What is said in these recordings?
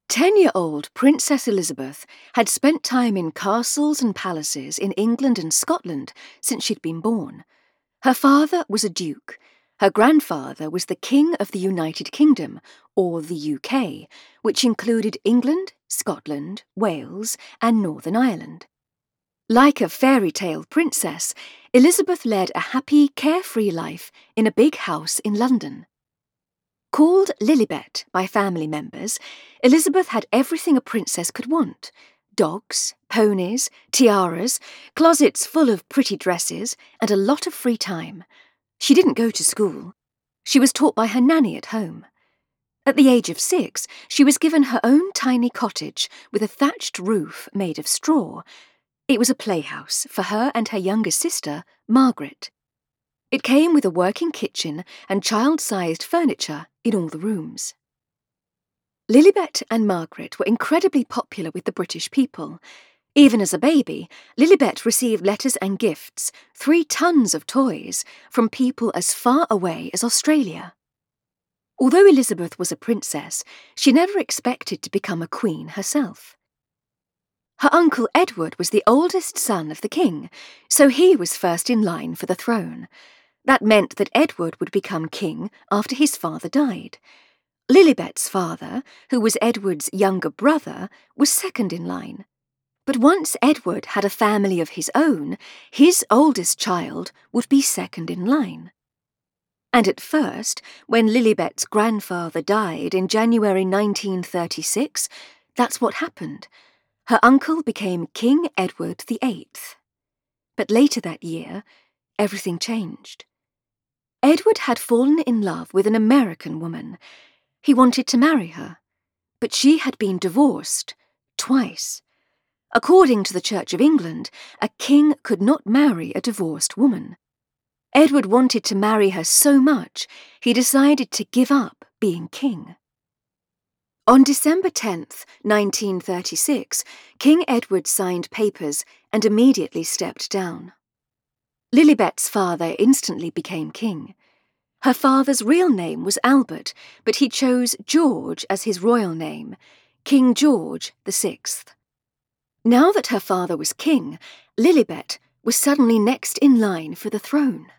10-year-old Princess Elizabeth had spent time in castles and palaces in England and Scotland since she'd been born. Her father was a duke. Her grandfather was the King of the United Kingdom, or the UK, which included England, Scotland, Wales, and Northern Ireland. Like a fairy tale princess, Elizabeth led a happy, carefree life in a big house in London. Called Lilibet by family members, Elizabeth had everything a princess could want: dogs, ponies, tiaras, closets full of pretty dresses, and a lot of free time. She didn't go to school. She was taught by her nanny at home. At the age of 6, she was given her own tiny cottage with a thatched roof made of straw. It was a playhouse for her and her younger sister, Margaret. It came with a working kitchen and child-sized furniture in all the rooms. Lilibet and Margaret were incredibly popular with the British people. Even as a baby, Lilibet received letters and gifts, 3 tons of toys, from people as far away as Australia. Although Elizabeth was a princess, she never expected to become a queen herself. Her uncle Edward was the oldest son of the king, so he was first in line for the throne. That meant that Edward would become king after his father died. Lilibet's father, who was Edward's younger brother, was second in line. But once Edward had a family of his own, his oldest child would be second in line. And at first, when Lilibet's grandfather died in January 1936, that's what happened. Her uncle became King Edward VIII. But later that year, everything changed. Edward had fallen in love with an American woman. He wanted to marry her, but she had been divorced twice. According to the Church of England, a king could not marry a divorced woman. Edward wanted to marry her so much, he decided to give up being king. On December 10th, 1936, King Edward signed papers and immediately stepped down. Lilibet's father instantly became king. Her father's real name was Albert, but he chose George as his royal name, King George VI. Now that her father was king, Lilibet was suddenly next in line for the throne.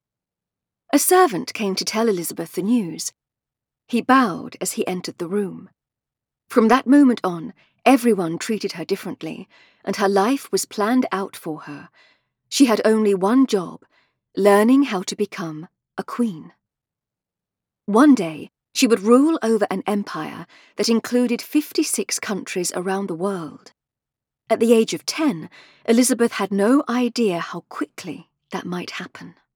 A servant came to tell Elizabeth the news. He bowed as he entered the room. From that moment on, everyone treated her differently, and her life was planned out for her. She had only one job: learning how to become a queen. One day, she would rule over an empire that included 56 countries around the world. At the age of 10, Elizabeth had no idea how quickly that might happen.